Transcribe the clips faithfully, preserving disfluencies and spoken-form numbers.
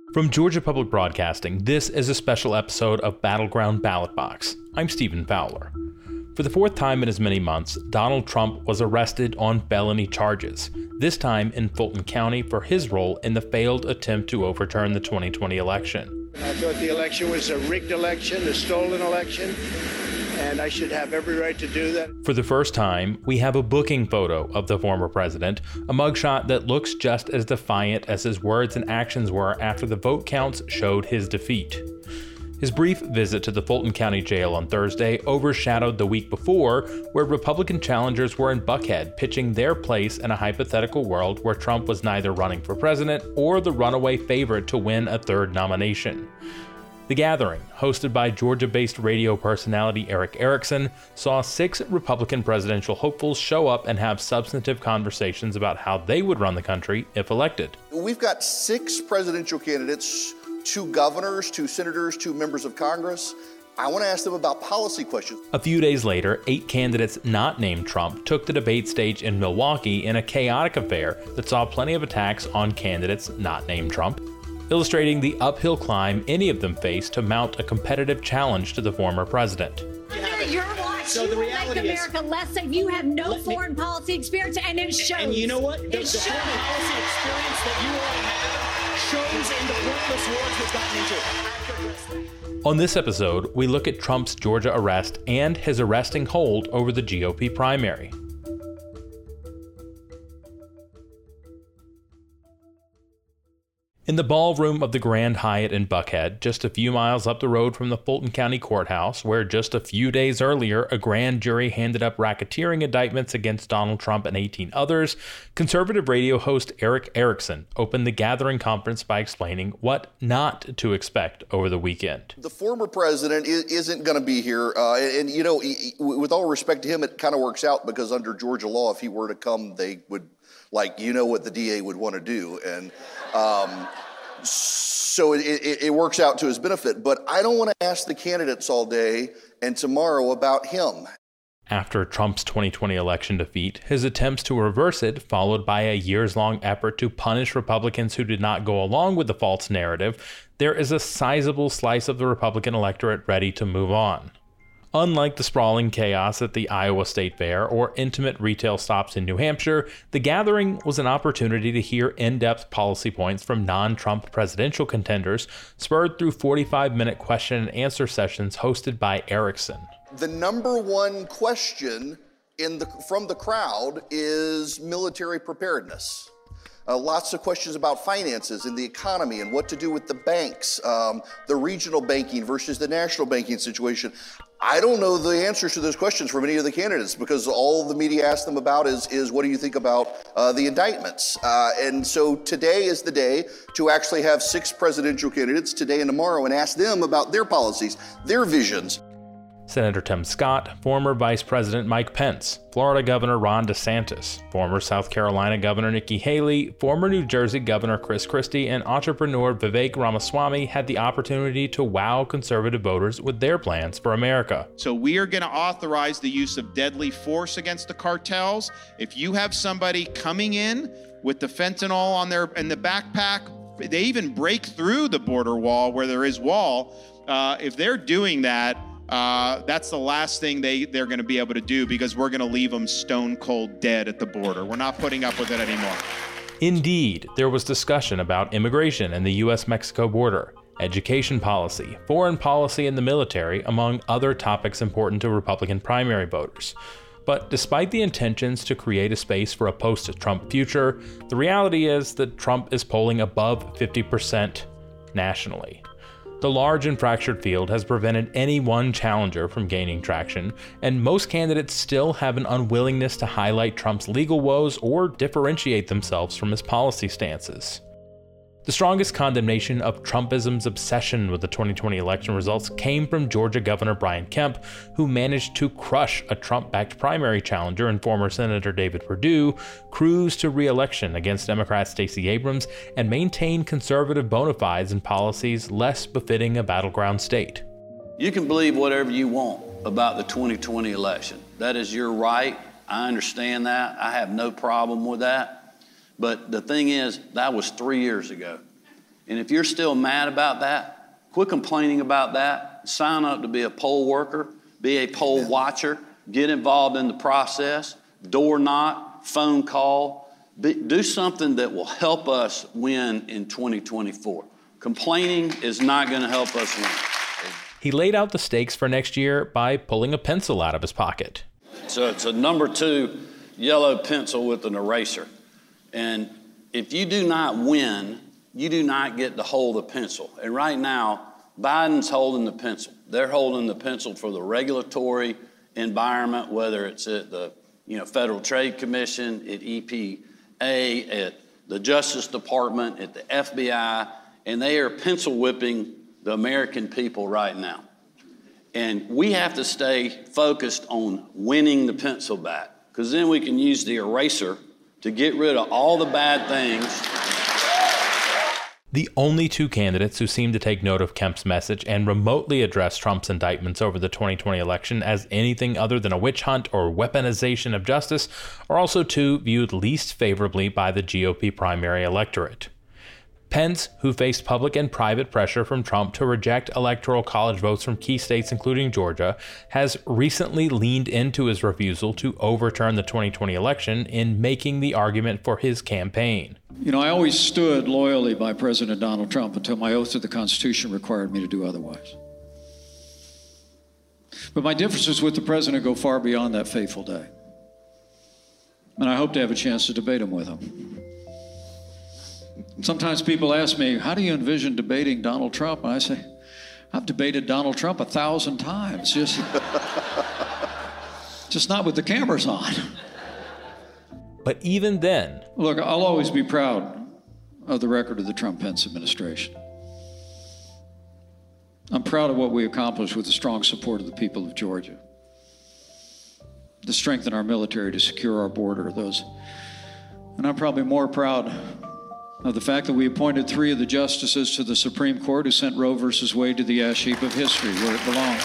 From Georgia Public Broadcasting, this is a special episode of Battleground Ballot Box. I'm Stephen Fowler. For the fourth time in as many months, Donald Trump was arrested on felony charges, this time in Fulton County for his role in the failed attempt to overturn the twenty twenty election. I thought the election was a rigged election, a stolen election, and I should have every right to do that. For the first time, we have a booking photo of the former president, a mugshot that looks just as defiant as his words and actions were after the vote counts showed his defeat. His brief visit to the Fulton County Jail on Thursday overshadowed the week before, where Republican challengers were in Buckhead pitching their place in a hypothetical world where Trump was neither running for president or the runaway favorite to win a third nomination. The gathering, hosted by Georgia-based radio personality Erick Erickson, saw six Republican presidential hopefuls show up and have substantive conversations about how they would run the country if elected. We've got six presidential candidates, two governors, two senators, two members of Congress. I want to ask them about policy questions. A few days later, eight candidates not named Trump took the debate stage in Milwaukee in a chaotic affair that saw plenty of attacks on candidates not named Trump, illustrating the uphill climb any of them face to mount a competitive challenge to the former president. Under your watch, so you the will reality make America is, less safe. You have no me, foreign policy experience, and it shows. And you know what? The, the shows. foreign policy experience that you all have shows in the pointless wars we've gotten into. On this episode, we look at Trump's Georgia arrest and his arresting hold over the G O P primary. In the ballroom of the Grand Hyatt in Buckhead, just a few miles up the road from the Fulton County Courthouse, where just a few days earlier a grand jury handed up racketeering indictments against Donald Trump and eighteen others, conservative radio host Erick Erickson opened the gathering conference by explaining what not to expect over the weekend. The former president isn't going to be here, uh, and, you know, with all respect to him, it kind of works out because under Georgia law, if he were to come, they would, like, you know what the D A would want to do, and um, so it, it, it works out to his benefit. But I don't want to ask the candidates all day and tomorrow about him. After Trump's twenty twenty election defeat, his attempts to reverse it, followed by a years-long effort to punish Republicans who did not go along with the false narrative, there is a sizable slice of the Republican electorate ready to move on. Unlike the sprawling chaos at the Iowa State Fair or intimate retail stops in New Hampshire, the gathering was an opportunity to hear in-depth policy points from non-Trump presidential contenders, spurred through forty-five minute question and answer sessions hosted by Erickson. The number one question in the, from the crowd is military preparedness. Uh, lots of questions about finances and the economy and what to do with the banks, um, the regional banking versus the national banking situation. I don't know the answers to those questions from any of the candidates because all the media asks them about is, is what do you think about uh, the indictments? Uh, and so today is the day to actually have six presidential candidates today and tomorrow and ask them about their policies, their visions. Senator Tim Scott, former Vice President Mike Pence, Florida Governor Ron DeSantis, former South Carolina Governor Nikki Haley, former New Jersey Governor Chris Christie, and entrepreneur Vivek Ramaswamy had the opportunity to wow conservative voters with their plans for America. So we are going to authorize the use of deadly force against the cartels. If you have somebody coming in with the fentanyl on their in the backpack, they even break through the border wall where there is wall. Uh, if they're doing that, Uh, that's the last thing they, they're going to be able to do because we're going to leave them stone cold dead at the border. We're not putting up with it anymore. Indeed, there was discussion about immigration and the U S Mexico border, education policy, foreign policy, and the military, among other topics important to Republican primary voters. But despite the intentions to create a space for a post-Trump future, the reality is that Trump is polling above fifty percent nationally. The large and fractured field has prevented any one challenger from gaining traction, and most candidates still have an unwillingness to highlight Trump's legal woes or differentiate themselves from his policy stances. The strongest condemnation of Trumpism's obsession with the twenty twenty election results came from Georgia Governor Brian Kemp, who managed to crush a Trump-backed primary challenger and former Senator David Perdue, cruise to re-election against Democrat Stacey Abrams, and maintain conservative bona fides and policies less befitting a battleground state. You can believe whatever you want about the twenty twenty election. That is your right. I understand that. I have no problem with that. But the thing is, that was three years ago. And if you're still mad about that, quit complaining about that. Sign up to be a poll worker, be a poll watcher, get involved in the process, door knock, phone call, be, do something that will help us win in twenty twenty-four. Complaining is not going to help us win. He laid out the stakes for next year by pulling a pencil out of his pocket. So it's a number two yellow pencil with an eraser. And if you do not win, you do not get to hold the pencil. And right now, Biden's holding the pencil. They're holding the pencil for the regulatory environment, whether it's at the you know, Federal Trade Commission, at E P A, at the Justice Department, at the F B I, and they are pencil whipping the American people right now. And we have to stay focused on winning the pencil back, because then we can use the eraser to get rid of all the bad things. The only two candidates who seem to take note of Kemp's message and remotely address Trump's indictments over the twenty twenty election as anything other than a witch hunt or weaponization of justice are also two viewed least favorably by the G O P primary electorate. Pence, who faced public and private pressure from Trump to reject electoral college votes from key states including Georgia, has recently leaned into his refusal to overturn the twenty twenty election in making the argument for his campaign. You know, I always stood loyally by President Donald Trump until my oath to the Constitution required me to do otherwise. But my differences with the president go far beyond that fateful day. And I hope to have a chance to debate him with him. Sometimes people ask me, how do you envision debating Donald Trump? And I say, I've debated Donald Trump a thousand times, just, just not with the cameras on. But even then... Look, I'll always be proud of the record of the Trump-Pence administration. I'm proud of what we accomplished with the strong support of the people of Georgia. To strengthen our military, to secure our border, those. And I'm probably more proud of the fact that we appointed three of the justices to the Supreme Court who sent Roe versus Wade to the ash heap of history where it belongs.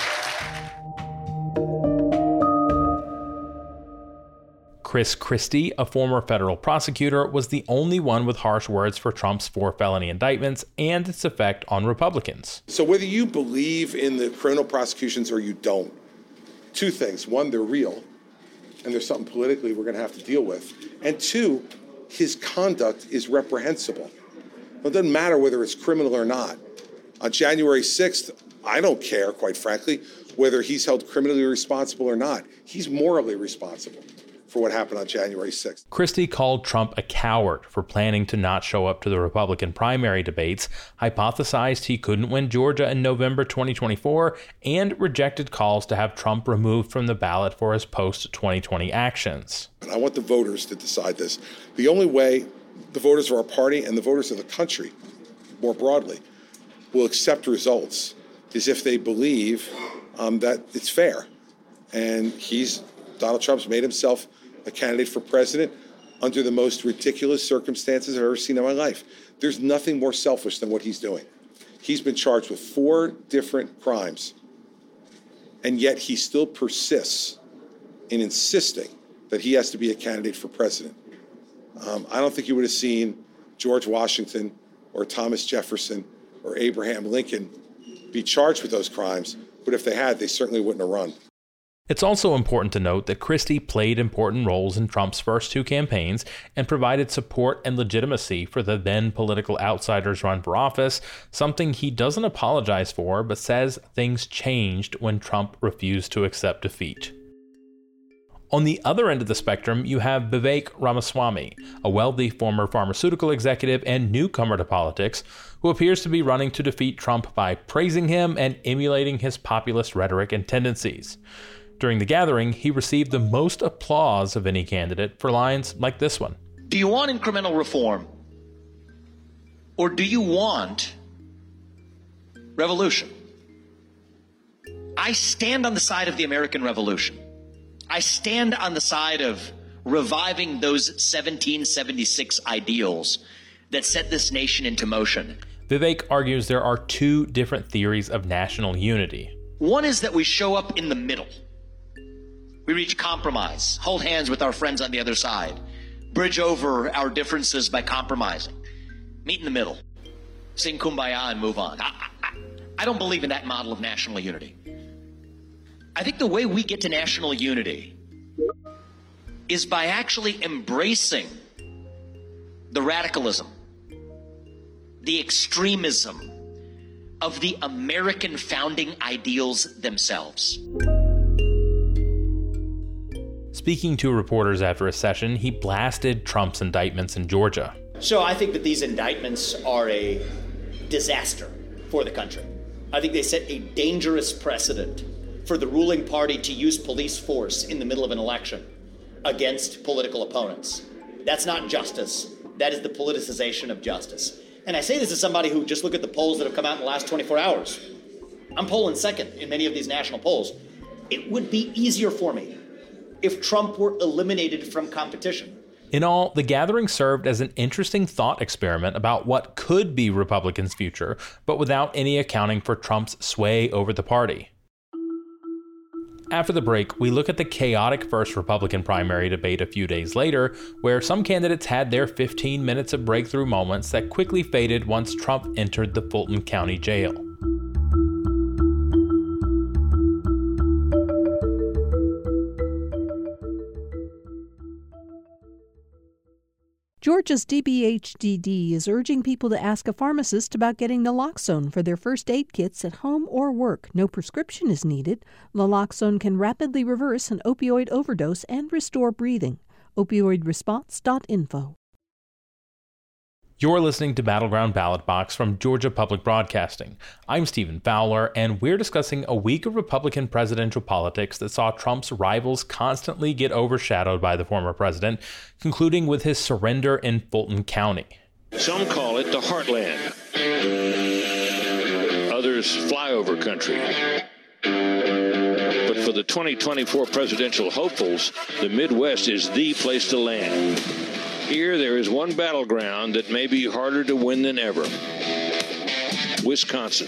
Chris Christie, a former federal prosecutor, was the only one with harsh words for Trump's four felony indictments and its effect on Republicans. So whether you believe in the criminal prosecutions or you don't, two things. One, they're real, and there's something politically we're going to have to deal with. And two, his conduct is reprehensible. It doesn't matter whether it's criminal or not. On January sixth, I don't care, quite frankly, whether he's held criminally responsible or not. He's morally responsible for what happened on January sixth. Christie called Trump a coward for planning to not show up to the Republican primary debates, hypothesized he couldn't win Georgia in November twenty twenty-four, and rejected calls to have Trump removed from the ballot for his post twenty twenty actions. And I want the voters to decide this. The only way the voters of our party and the voters of the country, more broadly, will accept results is if they believe um, that it's fair. And he's, Donald Trump's made himself a candidate for president under the most ridiculous circumstances I've ever seen in my life. There's nothing more selfish than what he's doing. He's been charged with four different crimes, and yet he still persists in insisting that he has to be a candidate for president. Um, I don't think you would have seen George Washington or Thomas Jefferson or Abraham Lincoln be charged with those crimes, but if they had, they certainly wouldn't have run. It's also important to note that Christie played important roles in Trump's first two campaigns and provided support and legitimacy for the then political outsider's run for office, something he doesn't apologize for but says things changed when Trump refused to accept defeat. On the other end of the spectrum, you have Vivek Ramaswamy, a wealthy former pharmaceutical executive and newcomer to politics, who appears to be running to defeat Trump by praising him and emulating his populist rhetoric and tendencies. During the gathering, he received the most applause of any candidate for lines like this one. Do you want incremental reform? Or do you want revolution? I stand on the side of the American Revolution. I stand on the side of reviving those seventeen seventy-six ideals that set this nation into motion. Vivek argues there are two different theories of national unity. One is that we show up in the middle. We reach compromise, hold hands with our friends on the other side, bridge over our differences by compromising, meet in the middle. sing Kumbaya and move on. I, I, I don't believe in that model of national unity. I think the way we get to national unity is by actually embracing the radicalism, the extremism of the American founding ideals themselves. Speaking to reporters after a session, he blasted Trump's indictments in Georgia. So I think that these indictments are a disaster for the country. I think they set a dangerous precedent for the ruling party to use police force in the middle of an election against political opponents. That's not justice. That is the politicization of justice. And I say this as somebody who just looked at the polls that have come out in the last twenty-four hours. I'm polling second in many of these national polls. It would be easier for me if Trump were eliminated from competition. In all, the gathering served as an interesting thought experiment about what could be Republicans' future, but without any accounting for Trump's sway over the party. After the break, we look at the chaotic first Republican primary debate a few days later, where some candidates had their fifteen minutes of breakthrough moments that quickly faded once Trump entered the Fulton County Jail. Georgia's D B H D D is urging people to ask a pharmacist about getting naloxone for their first aid kits at home or work. No prescription is needed. Naloxone can rapidly reverse an opioid overdose and restore breathing. opioid response dot info. You're listening to Battleground Ballot Box from Georgia Public Broadcasting. I'm Stephen Fowler, and we're discussing a week of Republican presidential politics that saw Trump's rivals constantly get overshadowed by the former president, concluding with his surrender in Fulton County. Some call it the heartland. Others flyover country. But for the twenty twenty-four presidential hopefuls, the Midwest is the place to land. Here, there is one battleground that may be harder to win than ever. Wisconsin.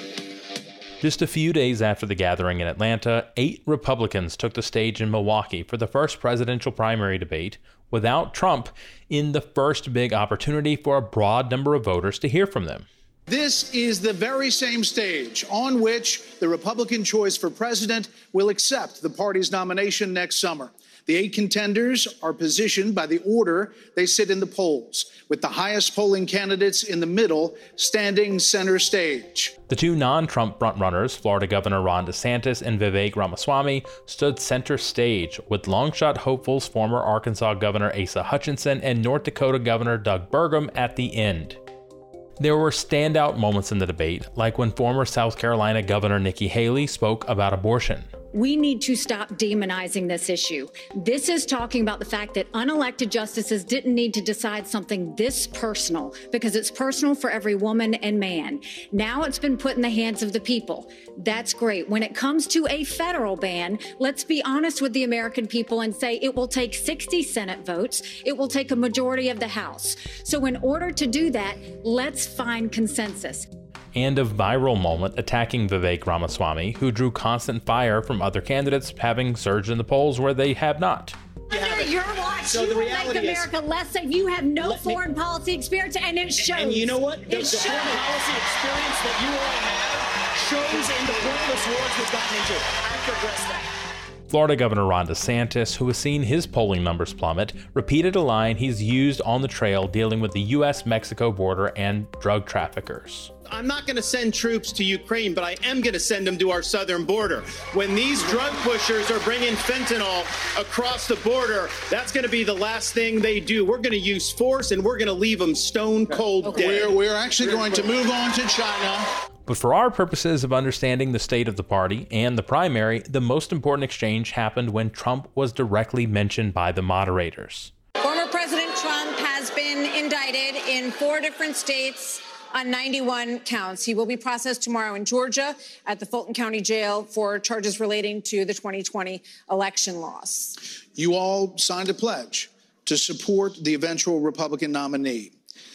Just a few days after the gathering in Atlanta, eight Republicans took the stage in Milwaukee for the first presidential primary debate without Trump, in the first big opportunity for a broad number of voters to hear from them. This is the very same stage on which the Republican choice for president will accept the party's nomination next summer. The eight contenders are positioned by the order they sit in the polls, with the highest polling candidates in the middle standing center stage. The two non-Trump frontrunners, Florida Governor Ron DeSantis and Vivek Ramaswamy, stood center stage, with longshot hopefuls former Arkansas Governor Asa Hutchinson and North Dakota Governor Doug Burgum at the end. There were standout moments in the debate, like when former South Carolina Governor Nikki Haley spoke about abortion. We need to stop demonizing this issue. This is talking about the fact that unelected justices didn't need to decide something this personal, because it's personal for every woman and man. Now it's been put in the hands of the people. That's great. When it comes to a federal ban, let's be honest with the American people and say it will take sixty Senate votes. It will take a majority of the House. So in order to do that, let's find consensus. And a viral moment attacking Vivek Ramaswamy, who drew constant fire from other candidates having surged in the polls where they have not. Under your watch, So you the will reality make is- America less safe. You have no Let me- foreign policy experience, and it shows. And you know what? The, It the shows. foreign policy experience that you all have shows in the pointless wars we've gotten into. I have to address that. Florida Governor Ron DeSantis, who has seen his polling numbers plummet, repeated a line he's used on the trail dealing with the U S Mexico border and drug traffickers. I'm not going to send troops to Ukraine, but I am going to send them to our southern border. When these drug pushers are bringing fentanyl across the border, that's going to be the last thing they do. We're going to use force, and we're going to leave them stone cold dead. We're, we're actually going to move on to China. But for our purposes of understanding the state of the party and the primary, the most important exchange happened when Trump was directly mentioned by the moderators. Former President Trump has been indicted in four different states on ninety-one counts. He will be processed tomorrow in Georgia at the Fulton County Jail for charges relating to the twenty twenty election loss. You all signed a pledge to support the eventual Republican nominee.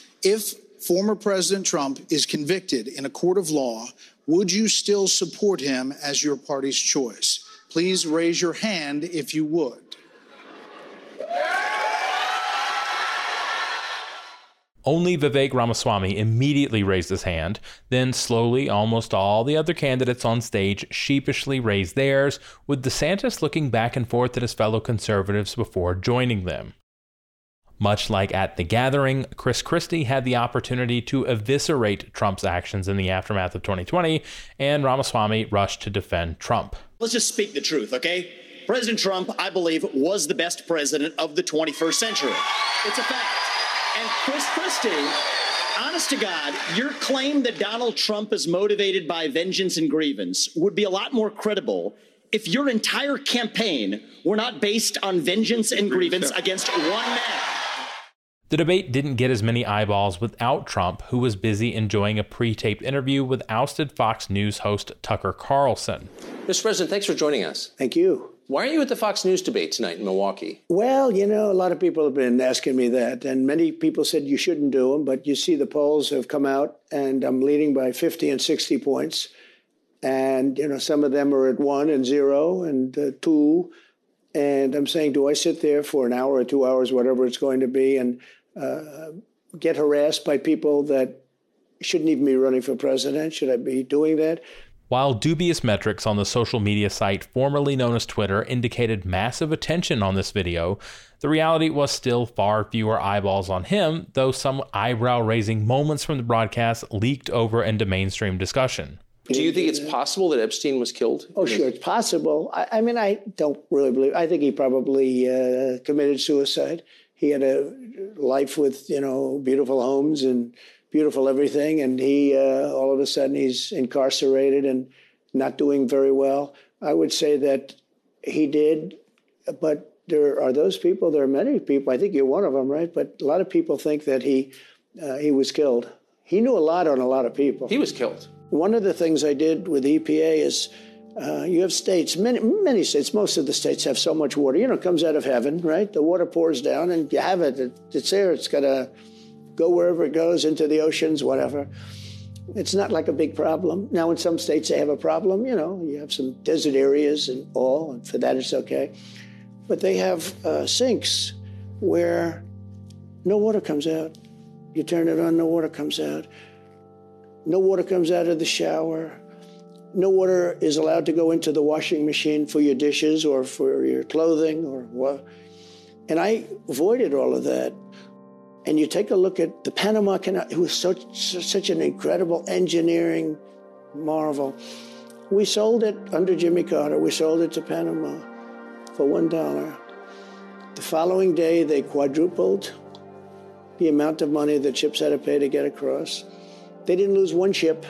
If former President Trump is convicted in a court of law, would you still support him as your party's choice? Please raise your hand if you would. Only Vivek Ramaswamy immediately raised his hand. Then slowly, almost all the other candidates on stage sheepishly raised theirs, with DeSantis looking back and forth at his fellow conservatives before joining them. Much like at the gathering, Chris Christie had the opportunity to eviscerate Trump's actions in the aftermath of twenty twenty, and Ramaswamy rushed to defend Trump. Let's just speak the truth, okay? President Trump, I believe, was the best president of the twenty-first century. It's a fact. And Chris Christie, honest to God, your claim that Donald Trump is motivated by vengeance and grievance would be a lot more credible if your entire campaign were not based on vengeance and grievance against one man. The debate didn't get as many eyeballs without Trump, who was busy enjoying a pre-taped interview with ousted Fox News host Tucker Carlson. Mister President, thanks for joining us. Thank you. Why aren't you at the Fox News debate tonight in Milwaukee? Well, you know, a lot of people have been asking me that, and many people said you shouldn't do them, but you see the polls have come out, and I'm leading by fifty and sixty points. And, you know, some of them are at one and zero and uh, two. And I'm saying, do I sit there for an hour or two hours, whatever it's going to be, and uh, get harassed by people that shouldn't even be running for president? Should I be doing that? While dubious metrics on the social media site formerly known as Twitter indicated massive attention on this video, the reality was still far fewer eyeballs on him, though some eyebrow-raising moments from the broadcast leaked over into mainstream discussion. Do you think it's possible that Epstein was killed? Oh, sure, it's possible. I, I mean, I don't really believe. I think he probably uh, committed suicide. He had a life with, you know, beautiful homes and beautiful everything, and he uh, all of a sudden he's incarcerated and not doing very well. I would say that he did, but there are those people. There are many people. I think you're one of them, right? But a lot of people think that he uh, he was killed. He knew a lot on a lot of people. He was killed. One of the things I did with the E P A is uh, you have states, many many states, most of the states have so much water. You know, it comes out of heaven, right? The water pours down, and you have it. It's there. It's got to go wherever it goes, into the oceans, whatever. It's not like a big problem. Now, in some states, they have a problem. You know, you have some desert areas and all, and for that, it's okay. But they have uh, sinks where no water comes out. You turn it on, no water comes out. No water comes out of the shower. No water is allowed to go into the washing machine for your dishes or for your clothing or what. And I avoided all of that. And you take a look at the Panama Canal. It was such, such an incredible engineering marvel. We sold it under Jimmy Carter. We sold it to Panama for one dollar. The following day, they quadrupled the amount of money that ships had to pay to get across. They didn't lose one ship.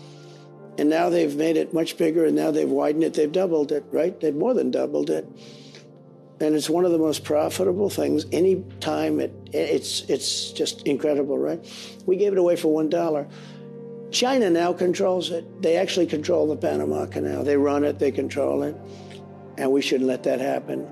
And now they've made it much bigger, and now they've widened it. They've doubled it, right? They've more than doubled it. And it's one of the most profitable things. Any time it, it's it's just incredible, right? We gave it away for one dollar. China now controls it. They actually control the Panama Canal. They run it, they control it, and we shouldn't let that happen.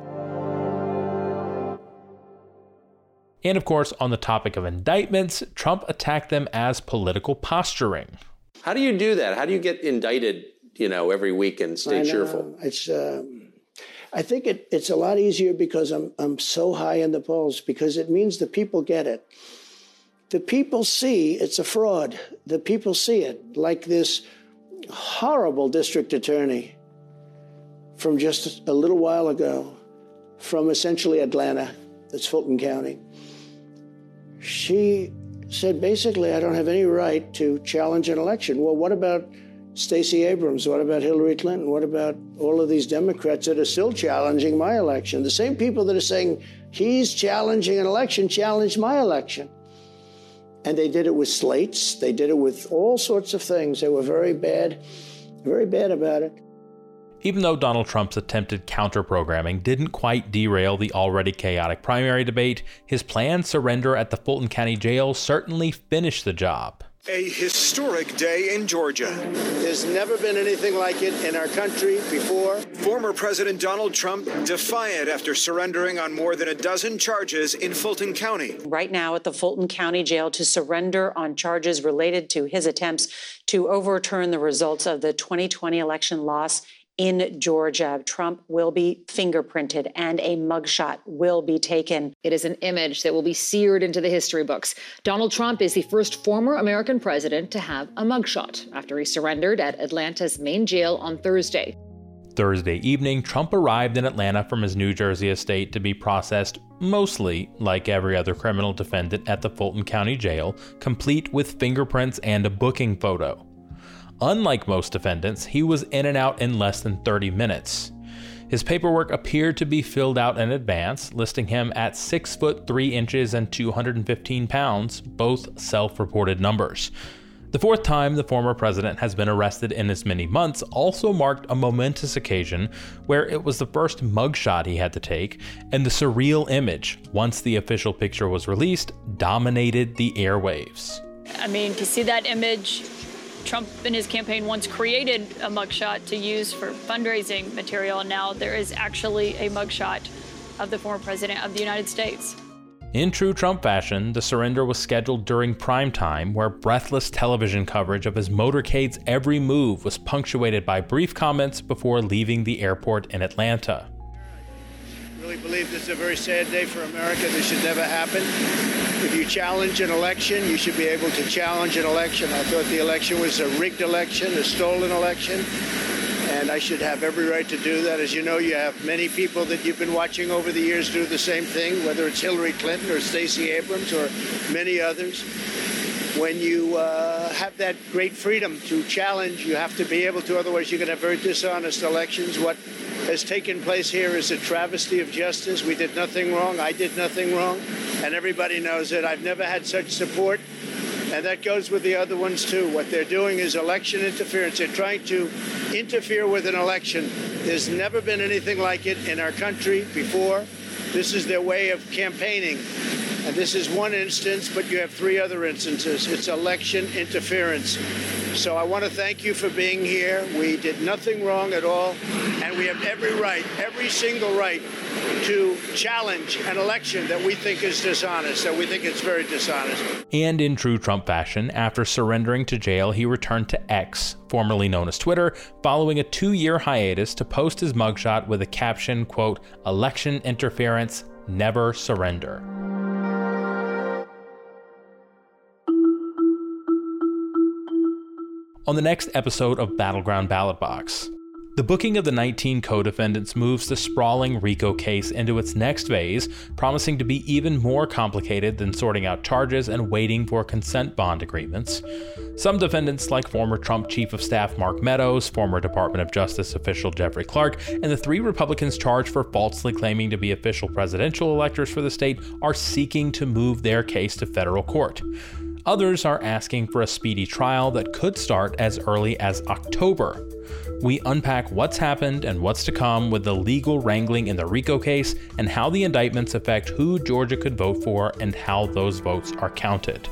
And of course, on the topic of indictments, Trump attacked them as political posturing. How do you do that? How do you get indicted, you know, every week and stay cheerful? It's. Um, I think it, it's a lot easier because I'm I'm so high in the polls, because it means the people get it. The people see it's a fraud. The people see it, like this horrible district attorney from just a little while ago, from essentially Atlanta, that's Fulton County. She said, basically, I don't have any right to challenge an election. Well, what about Stacey Abrams? What about Hillary Clinton? What about all of these Democrats that are still challenging my election? The same people that are saying he's challenging an election challenged my election. And they did it with slates. They did it with all sorts of things. They were very bad, very bad about it. Even though Donald Trump's attempted counter-programming didn't quite derail the already chaotic primary debate, his planned surrender at the Fulton County Jail certainly finished the job. A historic day in Georgia. There's never been anything like it in our country before. Former President Donald Trump defiant after surrendering on more than a dozen charges in Fulton County. Right now at the Fulton County Jail to surrender on charges related to his attempts to overturn the results of the twenty twenty election loss in Georgia. Trump will be fingerprinted and a mugshot will be taken. It is an image that will be seared into the history books. Donald Trump is the first former American president to have a mugshot after he surrendered at Atlanta's main jail on Thursday. Thursday evening, Trump arrived in Atlanta from his New Jersey estate to be processed mostly like every other criminal defendant at the Fulton County Jail, complete with fingerprints and a booking photo. Unlike most defendants, he was in and out in less than thirty minutes. His paperwork appeared to be filled out in advance, listing him at six foot three inches and two hundred fifteen pounds, both self-reported numbers. The fourth time the former president has been arrested in as many months also marked a momentous occasion where it was the first mugshot he had to take, and the surreal image, once the official picture was released, dominated the airwaves. I mean, to see that image, Trump in his campaign once created a mugshot to use for fundraising material, and now there is actually a mugshot of the former president of the United States. In true Trump fashion, the surrender was scheduled during prime time, where breathless television coverage of his motorcade's every move was punctuated by brief comments before leaving the airport in Atlanta. I really believe this is a very sad day for America. This should never happen. If you challenge an election, you should be able to challenge an election. I thought the election was a rigged election, a stolen election, and I should have every right to do that. As you know, you have many people that you've been watching over the years do the same thing, whether it's Hillary Clinton or Stacey Abrams or many others. When you uh, have that great freedom to challenge, you have to be able to, otherwise you're going to have very dishonest elections. What has taken place here is a travesty of justice. We did nothing wrong. I did nothing wrong. And everybody knows it. I've never had such support. And that goes with the other ones, too. What they're doing is election interference. They're trying to interfere with an election. There's never been anything like it in our country before. This is their way of campaigning. And this is one instance, but you have three other instances. It's election interference. So I want to thank you for being here. We did nothing wrong at all. And we have every right, every single right, to challenge an election that we think is dishonest, that we think it's very dishonest. And in true Trump fashion, after surrendering to jail, he returned to X, formerly known as Twitter, following a two-year hiatus to post his mugshot with a caption, quote, "Election interference, never surrender." On the next episode of Battleground Ballot Box, the booking of the nineteen co-defendants moves the sprawling RICO case into its next phase, promising to be even more complicated than sorting out charges and waiting for consent bond agreements. Some defendants, like former Trump Chief of Staff Mark Meadows, former Department of Justice official Jeffrey Clark, and the three Republicans charged for falsely claiming to be official presidential electors for the state, are seeking to move their case to federal court. Others are asking for a speedy trial that could start as early as October. We unpack what's happened and what's to come with the legal wrangling in the RICO case, and how the indictments affect who Georgia could vote for and how those votes are counted.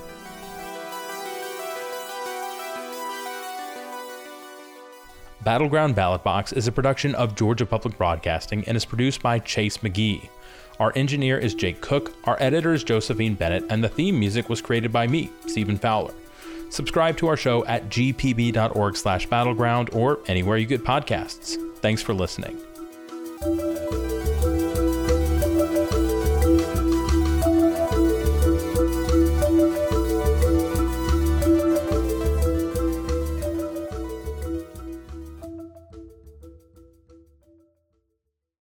Battleground Ballot Box is a production of Georgia Public Broadcasting and is produced by Chase McGee. Our engineer is Jake Cook, our editor is Josephine Bennett, and the theme music was created by me, Stephen Fowler. Subscribe to our show at g p b dot org slash battleground or anywhere you get podcasts. Thanks for listening.